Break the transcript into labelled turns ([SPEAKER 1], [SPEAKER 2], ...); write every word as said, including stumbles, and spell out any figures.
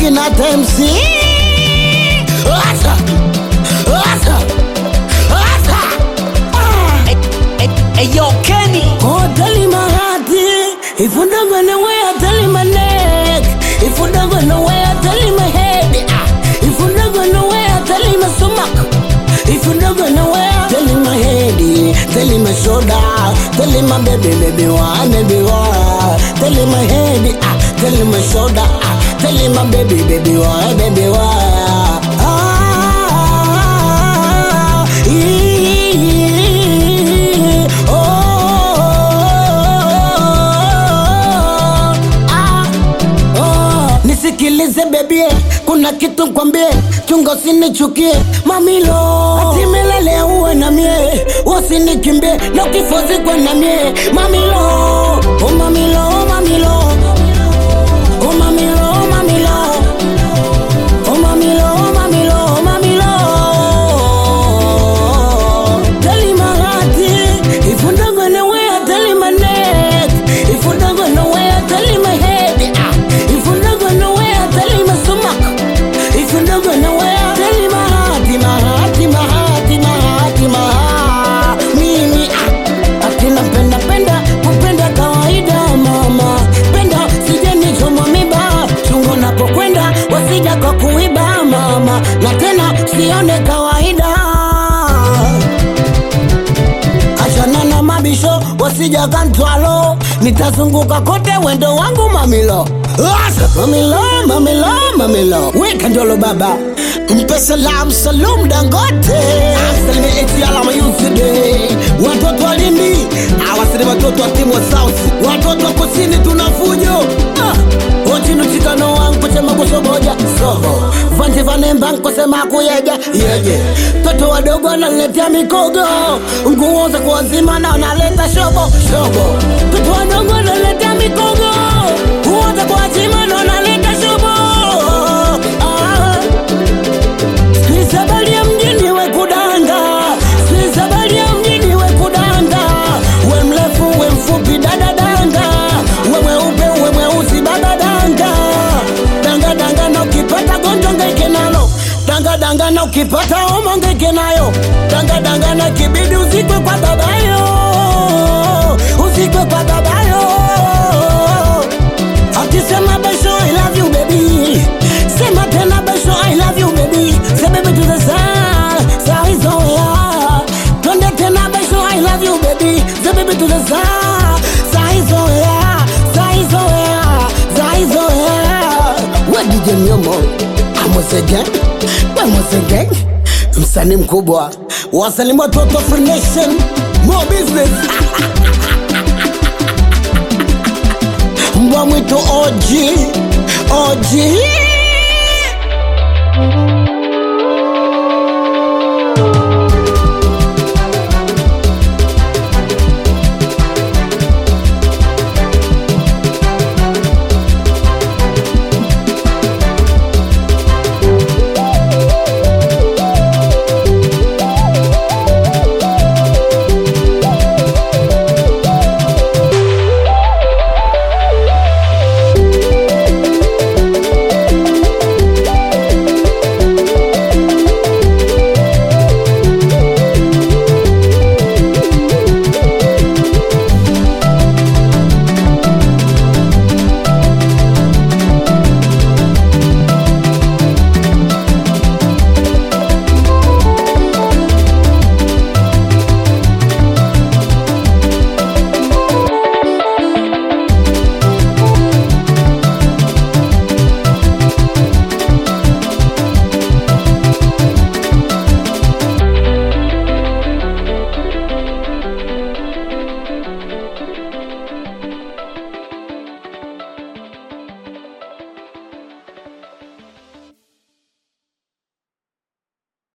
[SPEAKER 1] akina Temsi. Asa, asa, asa.
[SPEAKER 2] Hey, hey, hey, yo, Kenny.
[SPEAKER 1] Oh, tell my heart, if you don't go nowhere, tell my neck. If you don't go nowhere, tell my head. If you don't go nowhere, tell my stomach. If you don't go nowhere, tell my head, tell my shoulder, tell my baby, baby, why, baby, why. Tell my head, tell my shoulder, tell my baby, baby, why, baby, why. Ah, ee, oh, ah, oh. Nisikilize baby, kuna kitu kwambie, chunga usinichukie mamilo. Ati milele uwe na mie, usinikimbie na ukifozi kwa na mie mamilo. Oh mamilo, mamilo. Oh mamilo, mamilo. Oh mamilo, mamilo, mamilo. Tell him my heart, if you don't go nowhere, tell him my neck. If you don't go nowhere, tell him my head. If you don't go nowhere, tell him my stomach. If you don't go nowhere, tell him my heart, my heart, my heart, my heart, my heart. Mimi ah, akina penda penda, kupenda kawaida mama. Penda sije nichoma miba, chungo napokwenda wasija kwa kuiba mama. Na tena sione kawaida. Achana na mabisho wasija kantwalo, nitazunguka kote wendo wangu mamilo. Asa mamilo, mamilo, mamilo. Weka ndolo baba, mpe salam salum Dangote. Asalime eti alama yuside. Watoto wa Lindi, awaside watoto wa timu wa South. Watoto wa kusini tunafujo. Ah, ochinu chikano wangu kusema kusoboja sobo. Vanti vanemba kusema kuyeja yeje. Toto wadogo wanaletea mikogo, nguo za kuwazima na wanaleta shobo shobo. Toto wadogo wanaletea mikogo, nguo za kuwazima na wanaleta shobo. Ah, sisi habari ya mjini we kudanga, sisi habari ya mjini we kudanga. We mrefu we mfupi dada danga, we mweupe we mweusi baba danga. Danga danga na ukipata gonjwa ngeke nalo, danga danga na ukipata homa ngeke nayo. Danga danga na kibidi usikwe kwa babayo, usikwe kwa babayo. Akisema besho I love you baby, sema tena besho I love you baby. Say baby to the sun, saa hizo ya. Twende tena besho I love you baby. Say baby to the sun, saa hizo ya, saa hizo ya, saa hizo ya. We D J Nyomo, Amose Gang, we Amose Gang. Msanii mkubwa, wasalimu watoto Free Nation, more business. Mbwa mwitu O G, O G.